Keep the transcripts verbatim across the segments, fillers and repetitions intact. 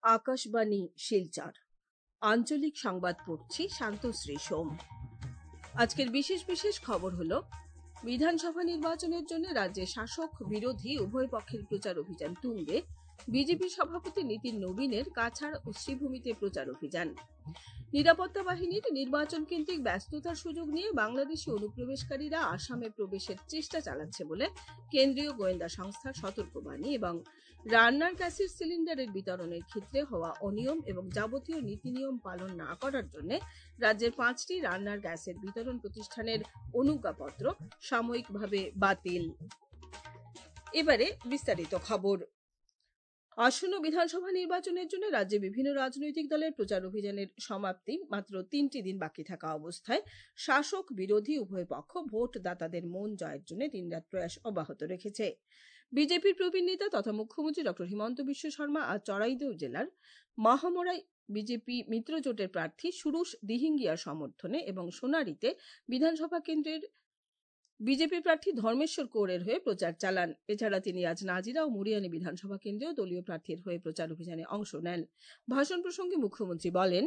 আকাশবাণী শিলচর আঞ্চলিক সংবাদ পড়ছি শান্তশ্রী সোম। আজকের বিশেষ বিশেষ খবর হলো বিধানসভা নির্বাচনের জন্য রাজ্যে শাসক বিরোধী উভয় পক্ষের প্রচার অভিযান তুঙ্গে। বিজেপি সভাপতি নীতিন নবীনের কাছাড় ও শ্রীভূমিতে প্রচার অভিযান। নিরাপত্তা বাহিনীর নির্বাচন কেন্দ্রিক ব্যস্ততার সুযোগ নিয়ে বাংলাদেশি অনুপ্রবেশকারীরা আসামে প্রবেশের চেষ্টা চালাচ্ছে বলে কেন্দ্রীয় গোয়েন্দা সংস্থার সতর্কবাণী এবং রান্নার গ্যাসের সিলিন্ডারের বিতরণের ক্ষেত্রে হওয়া অনিয়ম এবং যাবতীয় নীতি নিয়ম পালন না করার জন্য রাজ্যের পাঁচটি রান্নার গ্যাসের বিতরণ প্রতিষ্ঠানের অনুজ্ঞাপত্র সাময়িকভাবে বাতিল। এবারে বিস্তারিত খবর। আসন্ন বিধানসভা নির্বাচনের জন্য রাজ্যে বিভিন্ন রাজনৈতিক দলের প্রচার অভিযানের সমাপ্তি মাত্র তিনটি দিন বাকি থাকা অবস্থায় শাসক বিরোধী উভয় পক্ষ ভোটদাতাদের মন জয়ের জন্য দিনরাত প্রয়াস অব্যাহত রেখেছে। বিজেপির প্রবীণ নেতা তথা মুখ্যমন্ত্রী ডক্টর হিমন্ত বিশ্ব শর্মা আজ চড়াইদেউ জেলার মাহামরাই বিজেপি মিত্রজোটের প্রার্থী সুরুষ দিহিঙ্গিয়ার সমর্থনে এবং সোনারীতে বিধানসভা কেন্দ্রের বিজেপি প্রার্থী ধর্মেশ্বর কৌরের হয়ে প্রচার চালান। এছাড়া তিনি আজ নাজিরা ও মুরিয়ানি বিধানসভা কেন্দ্রেও দলীয় প্রার্থীর হয়ে প্রচার অভিযানে অংশ নেন। ভাষণ প্রসঙ্গে মুখ্যমন্ত্রী বলেন,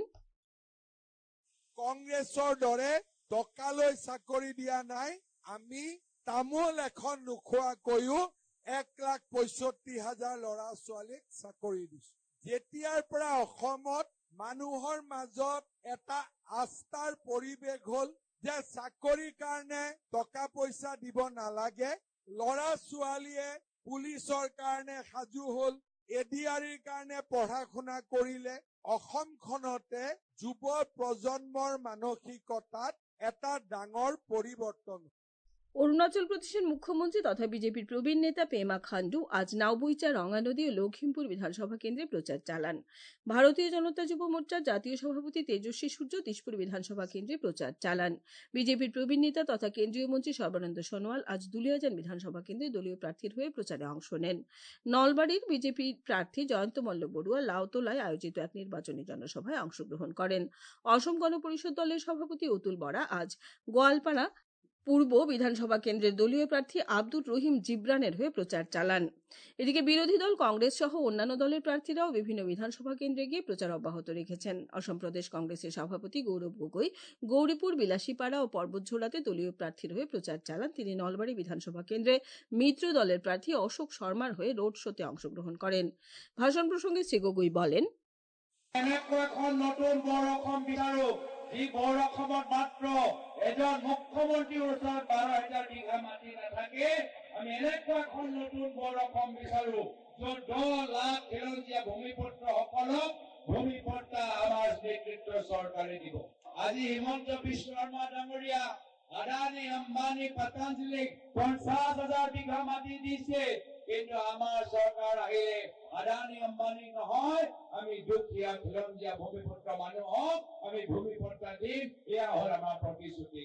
কংগ্রেসৰ দৰে টকালৈ চাকৰি দিয়া নাই, আমি তামোল এখন নোখোৱাকৈও এক লাখ পঁয়ষষ্ঠি হাজাৰ ল'ৰা ছোৱালীক চাকৰি দিছো। যেতিয়াৰ পৰা অসমত মানুহৰ মাজত এটা আস্থাৰ পৰিৱেশ হল যে চাকৰিৰ কাৰণে টকা পইচা দিব নালাগে, ল'ৰা ছোৱালীয়ে পুলিচৰ কাৰণে সাজু হল, এডিআৰিৰ কাৰণে পঢ়া শুনা কৰিলে, অসমখনতে যুৱ প্ৰজন্মৰ মানসিকতাত এটা ডাঙৰ পৰিৱৰ্তন। অরুণাচল প্রদেশের মুখ্যমন্ত্রী তথা বিজেপির প্রবীণ নেতা পেমা খান্ডু আজ নাওবইচা, রঙ্গানদী ও লখিমপুর বিধানসভা কেন্দ্রে প্রচার চালান। ভারতীয় জনতা যুব মোর্চার জাতীয় সভাপতি তেজস্বী সূর্য দিশপুর বিধানসভা কেন্দ্রে প্রচার চালান। বিজেপির প্রবীণ নেতা তথা কেন্দ্রীয় মন্ত্রী সর্বানন্দ সোনোয়াল আজ দুলিয়াজান বিধানসভা কেন্দ্রে দলীয় প্রার্থীর হয়ে প্রচারে অংশ নেন। নলবাড়ির বিজেপি প্রার্থী জয়ন্ত মল্ল বড়ুয়া লাউতলায় আয়োজিত এক নির্বাচনী জনসভায় অংশগ্রহণ করেন। অসম গণ পরিষদ দলের সভাপতি অতুল বরা আজ গোয়ালপাড়া পূর্ব বিধানসভা কেন্দ্রের দলীয় প্রার্থী আব্দুর রহিম জিব্রানের হয়ে প্রচার চালান। এদিকে বিরোধী দল কংগ্রেস সহ অন্যান্য দলের প্রার্থীরাও বিভিন্ন বিধানসভা কেন্দ্রে গিয়ে প্রচার অব্যাহত রেখেছেন। অসম প্রদেশ কংগ্রেসের সভাপতি গৌরব গগৈ গৌরীপুর, বিলাসীপাড়া ও পর্বতঝোড়াতে দলীয় প্রার্থীর হয়ে প্রচার চালান। তিনি নলবাড়ী বিধানসভা কেন্দ্রে মিত্র দলের প্রার্থী অশোক শর্মার হয়ে রোড শোতে অংশগ্রহণ করেন। ভাষণ প্রসঙ্গে শ্রী গগৈ বলেন, যি বৰ অসমত মাত্ৰ এজন মুখ্যমন্ত্ৰীৰ ওচৰত বাৰ হাজাৰ বিঘা মাটি নাথাকে, আমি এনেকুৱা এখন নতুন বৰ অসম বিচাৰো য'ত দহ লাখ খিলঞ্জীয়া ভূমিপুত্ৰসকলক ভূমিপট্টা আমাৰ নেতৃত্বৰ চৰকাৰে দিব। আজি হিমন্ত বিশ্ব শৰ্মা ডাঙৰীয়া আদানী, আম্বানী, পতঞ্জলিক পঞ্চাশ হাজাৰ বিঘা মাটি দিছে, কিন্তু আমাৰ চৰকাৰ আহিলে আদানী আম্বানী নহয়, আমি দুখীয়া খিলঞ্জীয়া ভূমিপুত্ৰ মানুহক আমি ভূমিপট্টা দিম। এয়া হল আমাৰ প্ৰতিশ্ৰুতি।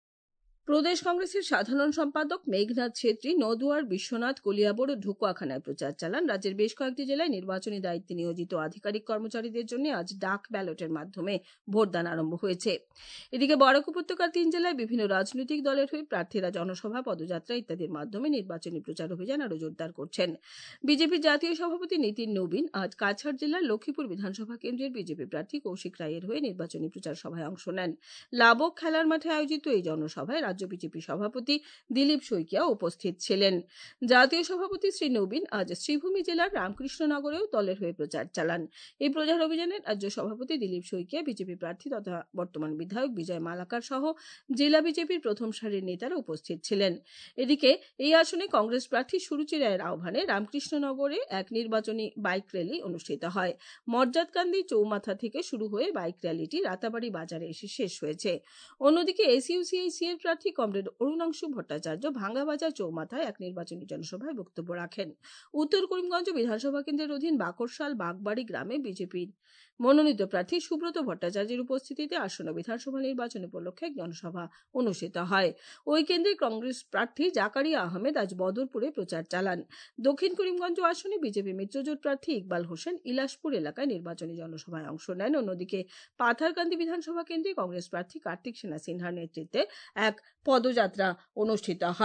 প্রদেশ কংগ্রেসের সাধারণ সম্পাদক মেঘনাথ ছেত্রী নদুয়ার, বিশ্বনাথ, কলিয়াবড় ও ঢুকুয়াখানায় প্রচার চালান। রাজ্যের বেশ কয়েকটি জেলায় নির্বাচনী দায়িত্বে নিয়োজিত আধিকারিক কর্মচারীদের জন্য আজ ডাক ব্যালটের মাধ্যমে ভোটদান আরম্ভ হয়েছে। এদিকে বরাক উপত্যকার তিন জেলায় বিভিন্ন রাজনৈতিক দলের হয়ে প্রার্থীরা জনসভা, পদযাত্রা ইত্যাদির মাধ্যমে নির্বাচনী প্রচার অভিযান আরো জোরদার করছেন। বিজেপির জাতীয় সভাপতি নীতিন নবীন আজ কাছাড় জেলার লক্ষ্মীপুর বিধানসভা কেন্দ্রের বিজেপি প্রার্থী কৌশিক রায়ের হয়ে নির্বাচনী প্রচার সভায় অংশ নেন। লাবক খেলার মাঠে আয়োজিত এই জনসভায় রাজ্য বিজেপি সভাপতি দিলীপ শইকিয়া উপস্থিত ছিলেন। জাতীয় সভাপতি শ্রী নবীন আজ শ্রীভূমি জেলার রামকৃষ্ণনগরেও দলের হয়ে প্রচার চালান। এই প্রচার অভিযানে রাজ্য সভাপতি দিলীপ শইকিয়া, বিজেপি প্রার্থী তথা বর্তমান বিধায়ক বিজয় মালাকার সহ জেলা বিজেপির প্রথম সারির নেতারা উপস্থিত ছিলেন। এদিকে এই আসনে কংগ্রেস প্রার্থী সুরুচি রায়ের আহ্বানে রামকৃষ্ণনগরে এক নির্বাচনী বাইক র্যালি অনুষ্ঠিত হয়। মর্যাদকান্দি চৌমাথা থেকে শুরু হয়ে বাইক র্যালিটি রাতাবাড়ি বাজারে এসে শেষ হয়েছে। অন্যদিকে এসইউসিআইসি এর প্রার্থী কমরেড অরুণাংশু ভট্টাচার্য ভাঙ্গাবাজার চৌমাথায় এক নির্বাচনী জনসভায় বক্তব্য রাখেন। উত্তর করিমগঞ্জ বিধানসভা কেন্দ্রের অধীন বাকরশাল বাগবাড়ি গ্রামে বিজেপির মনোনীত প্রার্থী সুব্রত ভট্টাচার্যের উপস্থিতিতে আসন্ন বিধানসভা নির্বাচন উপলক্ষে এক জনসভা অনুষ্ঠিত হয়। ওই কেন্দ্রে কংগ্রেস প্রার্থী জাকারিয়া আহমেদ আজ বদরপুরে প্রচার চালান। দক্ষিণ করিমগঞ্জ আসনে বিজেপি মিত্রজোট প্রার্থী ইকবাল হোসেন ইলাসপুর এলাকায় নির্বাচনী জনসভায় অংশ নেন। অন্যদিকে পাথারকান্দি বিধানসভা কেন্দ্রে কংগ্রেস প্রার্থী কার্তিক সেনা সিনহার নেতৃত্বে এক পদযাত্রা অনুষ্ঠিত হয়।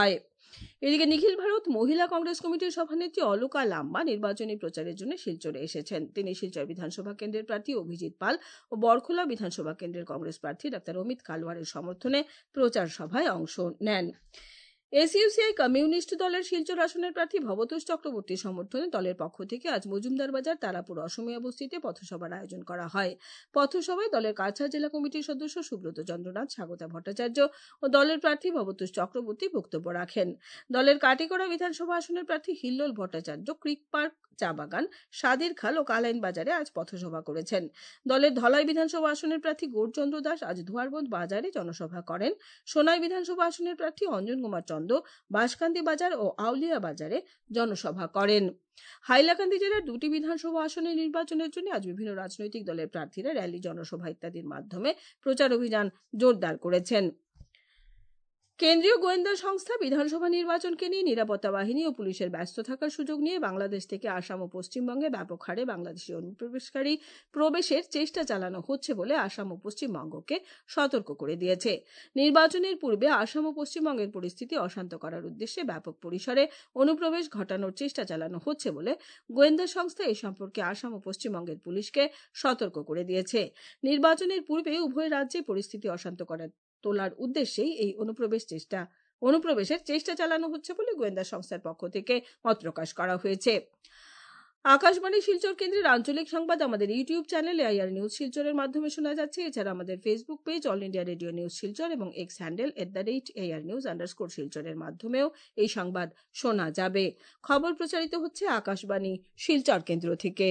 এদিকে নিখিল ভারত মহিলা কংগ্রেস কমিটির সভানেত্রী অলকা লাম্বা নির্বাচনী প্রচারের জন্য শিলচরে এসেছেন। তিনি শিলচর বিধানসভা কেন্দ্রের প্রার্থী অভিজিৎ পাল ও বরখোলা বিধানসভা কেন্দ্রের কংগ্রেস প্রার্থী ডাক্তার অমিত কালওয়ারের সমর্থনে প্রচার সভায় অংশ নেন। এসইউসিআই কমিউনিস্ট দলের শিলচর আসনের প্রার্থী ভবতোষ চক্রবর্তীর সমর্থনে দলের পক্ষ থেকে আজ মজুমদার বাজার তারাপুর অসমিয়া বস্তিতে পথসভার আয়োজন করা হয়। পথসভায় দলের কাছাড় জেলা কমিটির সদস্য সুব্রত চন্দ্রনাথ, স্বাগতা ভট্টাচার্য ও দলের প্রার্থী ভবতোষ চক্রবর্তী বক্তব্য রাখেন। দলের কাটিগড়া বিধানসভা আসনের প্রার্থী হিল্লোল ভট্টাচার্য ক্রিক পার্ক, চা বাগান, সাদির খাল ও কালাইন বাজারে আজ পথসভা করেছেন। দলের ধলাই বিধানসভা আসনের প্রার্থী গৌরচন্দ্র দাস আজ ধোয়ারবন্দ বাজারে জনসভা করেন। সোনাই বিধানসভা আসনের প্রার্থী অঞ্জন কুমার চন্দ বাঁশকান্দি বাজার ও আউলিয়া বাজারে জনসভা করেন। হাইলাকান্দি জেলার দুটি বিধানসভা আসনের নির্বাচনের জন্য আজ বিভিন্ন রাজনৈতিক দলের প্রার্থীরা র্যালি, জনসভা ইত্যাদির মাধ্যমে প্রচার অভিযান জোরদার করেছেন। কেন্দ্রীয় গোয়েন্দা সংস্থা বিধানসভা নির্বাচনকে নিয়ে নিরাপত্তা বাহিনী ও পুলিশের ব্যস্ত থাকার সুযোগ নিয়ে বাংলাদেশ থেকে আসাম ও পশ্চিমবঙ্গে ব্যাপক হারে বাংলাদেশি অনুপ্রবেশকারী প্রবেশের চেষ্টা চালানো হচ্ছে বলে আসাম ও পশ্চিমবঙ্গকে সতর্ক করে দিয়েছে। নির্বাচনের পূর্বে আসাম ও পশ্চিমবঙ্গের পরিস্থিতি অশান্ত করার উদ্দেশ্যে ব্যাপক পরিসরে অনুপ্রবেশ ঘটানোর চেষ্টা চালানো হচ্ছে বলে গোয়েন্দা সংস্থা এ সম্পর্কে আসাম ও পশ্চিমবঙ্গের পুলিশকে সতর্ক করে দিয়েছে। নির্বাচনের পূর্বে উভয় রাজ্যে পরিস্থিতি অশান্ত করার তোলার উদ্দেশ্যেই এই অনুপ্রবেশ চেষ্টা অনুপ্রবেশের চেষ্টা চালানো হচ্ছে বলে গোয়েন্দা সংস্থার পক্ষ থেকে মত প্রকাশ করা হয়েছে। আকাশবাণী শিলচর কেন্দ্রের আঞ্চলিক সংবাদ আমাদের ইউটিউব চ্যানেল এআইআর নিউজ শিলচরের মাধ্যমে শোনা যাচ্ছে। এছাড়া আমাদের Facebook page All India Radio news Silchar এবং X handle at the rate AIR news underscore শিলচরের মাধ্যমেও এই সংবাদ শোনা যাবে। খবর প্রচারিত হচ্ছে আকাশবাণী শিলচর কেন্দ্র থেকে।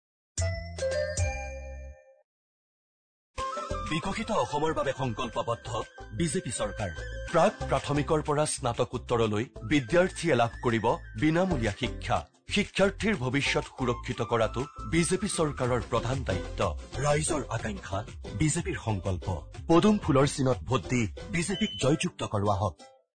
বিকশিত অসমৰ বাবে সংকল্পবদ্ধ বিজেপি চৰকাৰ। প্ৰাক প্ৰাথমিকৰ পৰা স্নাতকোত্তৰলৈ বিদ্যাৰ্থীয়ে লাভ কৰিব বিনামূলীয়া শিক্ষা। শিক্ষাৰ্থীৰ ভৱিষ্যত সুৰক্ষিত কৰাটো বিজেপি চৰকাৰৰ প্ৰধান দায়িত্ব। ৰাইজৰ আকাংক্ষা, বিজেপিৰ সংকল্প। পদুম ফুলৰ চিনত ভোট দি বিজেপিক জয়যুক্ত কৰোৱা হওক।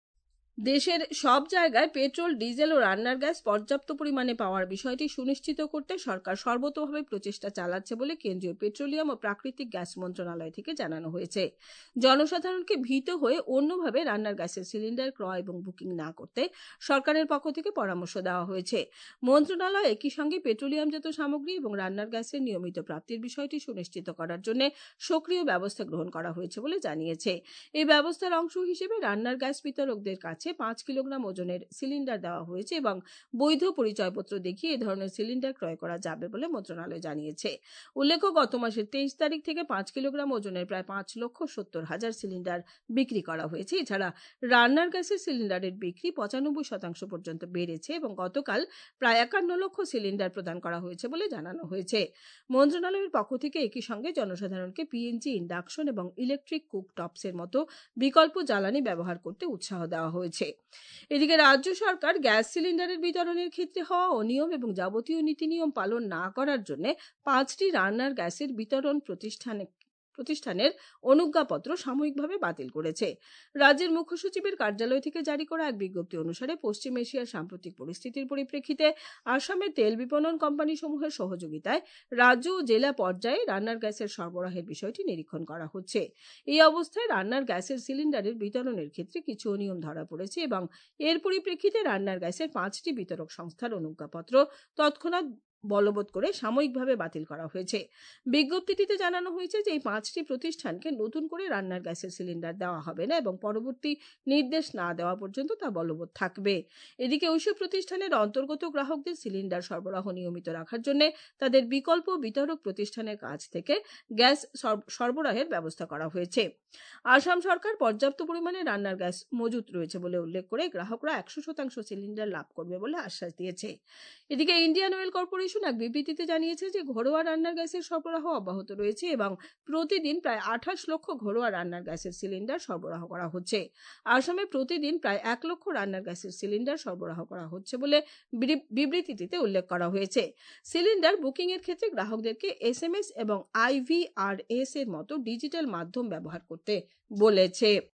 দেশের সব জায়গায় পেট্রোল, ডিজেল ও রান্নার গ্যাস পর্যাপ্ত পরিমাণে পাওয়ার বিষয়টি সুনিশ্চিত করতে সরকার সর্বতোভাবে প্রচেষ্টা চালাচ্ছে বলে কেন্দ্রীয় পেট্রোলিয়াম ও প্রাকৃতিক গ্যাস মন্ত্রণালয় থেকে জানানো হয়েছে। জনসাধারণকে ভীত হয়ে অন্যভাবে রান্নার গ্যাসের সিলিন্ডার ক্রয় এবং বুকিং না করতে সরকারের পক্ষ থেকে পরামর্শ দেওয়া হয়েছে। মন্ত্রণালয় একই সঙ্গে পেট্রোলিয়ামজাত সামগ্রী এবং রান্নার গ্যাসের নিয়মিত প্রাপ্তির বিষয়টি সুনিশ্চিত করার জন্য সক্রিয় ব্যবস্থা গ্রহণ করা হয়েছে বলে জানিয়েছে। এই ব্যবস্থার অংশ হিসেবে রান্নার গ্যাস বিতরকদের কাছে পাঁচ কিলোগ্রাম ওজনের সিলিন্ডার দেওয়া হয়েছে এবং বৈধ পরিচয়পত্র দেখিয়ে এ ধরনের সিলিন্ডার ক্রয় করা যাবে বলে মন্ত্রণালয় জানিয়েছে। উল্লেখ্য, গত মাসের তেইশ তারিখ থেকে পাঁচ কিলোগ্রাম ওজনের প্রায় পাঁচ লক্ষ সত্তর হাজার সিলিন্ডার বিক্রি করা হয়েছে। এছাড়া রান্নার গ্যাসের সিলিন্ডারের বিক্রি পঁচানব্বই শতাংশ পর্যন্ত বেড়েছে এবং গতকাল প্রায় একান্ন লক্ষ সিলিন্ডার প্রদান করা হয়েছে বলে জানানো হয়েছে। মন্ত্রণালয়ের পক্ষ থেকে একই সঙ্গে জনসাধারণকে পিএনজি, ইন্ডাকশন এবং ইলেকট্রিক কুকটপসের মতো বিকল্প জ্বালানি ব্যবহার করতে উৎসাহ দেওয়া হয়েছে। এদিকে রাজ্য সরকার গ্যাস সিলিন্ডারের বিতরণের ক্ষেত্রে হওয়া অনিয়ম এবং যাবতীয় নীতি নিয়ম পালন না করার জন্য পাঁচটি রান্নার গ্যাসের বিতরণ প্রতিষ্ঠানে প্রতিষ্ঠানের অনুজ্ঞাপত্র সাময়িকভাবে বাতিল করেছে। রাজ্যের মুখ্য সচিবের কার্যালয় থেকে জারি করা এক বিজ্ঞপ্তি অনুসারে পশ্চিম এশিয়ার সাম্প্রতিক পরিস্থিতির পরিপ্রেক্ষিতে আসামের তেল বিপণন কোম্পানি সমূহের সহযোগিতায় রাজ্য ও জেলা পর্যায়ে রান্নার গ্যাসের সরবরাহের বিষয়টি নিরীক্ষণ করা হচ্ছে। এই অবস্থায় রান্নার গ্যাসের সিলিন্ডারের বিতরণের ক্ষেত্রে কিছু অনিয়ম ধরা পড়েছে এবং এর পরিপ্রেক্ষিতে রান্নার গ্যাসের পাঁচটি বিতরক সংস্থার অনুজ্ঞাপত্র তৎক্ষণাৎ বলবৎ করে সাময়িকভাবে বাতিল করা হয়েছে। বিজ্ঞপ্তিটিতে জানানো হয়েছে যে এই পাঁচটি প্রতিষ্ঠানকে নতুন করে রান্নার গ্যাসের সিলিন্ডার দেওয়া হবে না এবং পরবর্তী নির্দেশ না দেওয়া পর্যন্ত তা বলবৎ থাকবে। এদিকে ওইসব প্রতিষ্ঠানের অন্তর্গত গ্রাহকদের সিলিন্ডার সরবরাহ নিয়মিত রাখার জন্য তাদের বিকল্প বিতরক প্রতিষ্ঠানের কাছ থেকে গ্যাস সরবরাহের ব্যবস্থা করা হয়েছে। আসাম সরকার পর্যাপ্ত পরিমাণে রান্নার গ্যাস মজুত রয়েছে বলে উল্লেখ করে গ্রাহকরা একশো শতাংশ সিলিন্ডার লাভ করবে বলে আশ্বাস দিয়েছে। এদিকে ইন্ডিয়ান অয়েল কর্পোরেশন এক বিবৃতিতে জানিয়েছে যে ঘরোয়া রান্নার গ্যাসের সরবরাহ অব্যাহত রয়েছে এবং প্রতিদিন প্রায় আঠাশ লক্ষ ঘরোয়া রান্নার গ্যাসের সিলিন্ডার সরবরাহ করা হচ্ছে। আসামে প্রতিদিন প্রায় এক লক্ষ রান্নার গ্যাসের সিলিন্ডার সরবরাহ করা হচ্ছে বলে বিবৃতিটিতে উল্লেখ করা হয়েছে। সিলিন্ডার বুকিং এর ক্ষেত্রে গ্রাহকদেরকে এসএমএস এবং আইভিআরএস এর মতো ডিজিটাল মাধ্যম ব্যবহার করতে বলেছে।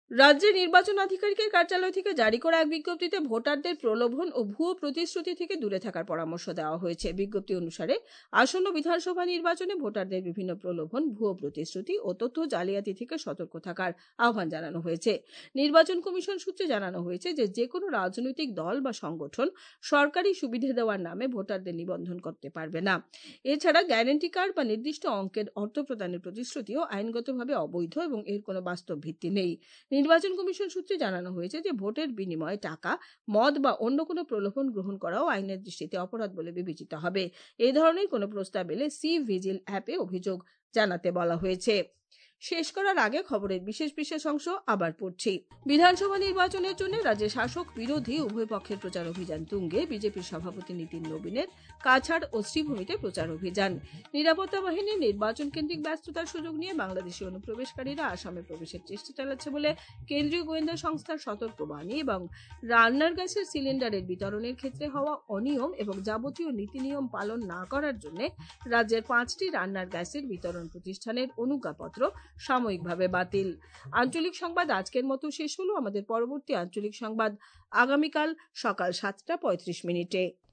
রাজ্যের নির্বাচন আধিকারিকের কার্যালয় থেকে জারি করা এক বিজ্ঞপ্তিতে ভোটারদের প্রলোভন ও ভুয়ো প্রতিশ্রুতি থেকে দূরে থাকার পরামর্শ দেওয়া হয়েছে। বিজ্ঞপ্তি অনুসারে আসন্ন বিধানসভা নির্বাচনে ভোটারদের বিভিন্ন প্রলোভন, ভুয়ো প্রতিশ্রুতি ও তথ্য জালিয়াতি থেকে সতর্ক থাকার আহ্বান জানানো হয়েছে। নির্বাচন কমিশন সূত্রে জানানো হয়েছে যে যে কোনো রাজনৈতিক দল বা সংগঠন সরকারি সুবিধা দেওয়ার নামে ভোটারদের নিবন্ধন করতে পারবে না। এছাড়া গ্যারান্টি কার্ড বা নির্দিষ্ট অঙ্কের অর্থ প্রদানের প্রতিশ্রুতিও আইনগতভাবে অবৈধ এবং এর কোনো বাস্তব ভিত্তি নেই। নির্বাচন কমিশন সূত্রে জানানো হয়েছে যে ভোটের বিনিময়ে টাকা, মদ বা অন্য কোনো প্রলোভন গ্রহণ করাও আইনের দৃষ্টিতে অপরাধ বলে বিবেচিত হবে। এই ধরনের কোনো প্রস্তাব এলে সি ভিজিল অ্যাপে অভিযোগ জানাতে বলা হয়েছে। শেষ করার আগে খবরের বিশেষ বিশেষ অংশ আবার পড়ছি। বিধানসভা নির্বাচনের জন্য রাজ্যে শাসক বিরোধী উভয় পক্ষের প্রচার অভিযান তুঙ্গে। বিজেপির সভাপতি নীতিন নবীনের কাছাড় ও শ্রীভূমিতে প্রচার অভিযান। নিরাপত্তা বাহিনীর নির্বাচন কেন্দ্রিক ব্যস্ততার সুযোগ নিয়ে বাংলাদেশি অনুপ্রবেশকারীরা আসামে প্রবেশের চেষ্টা চালাচ্ছে বলে কেন্দ্রীয় গোয়েন্দা সংস্থার সতর্কবাণী এবং রান্নার গ্যাসের সিলিন্ডারের বিতরণের ক্ষেত্রে হওয়া অনিয়ম এবং যাবতীয় নীতি নিয়ম পালন না করার জন্য রাজ্যের পাঁচটি রান্নার গ্যাসের বিতরণ প্রতিষ্ঠানের অনুজ্ঞাপত্র সাময়িকভাবে বাতিল। আঞ্চলিক সংবাদ আজকের মতো শেষ হলো। আমাদের পরবর্তী আঞ্চলিক সংবাদ আগামীকাল সকাল সাতটা পঁয়ত্রিশ মিনিটে।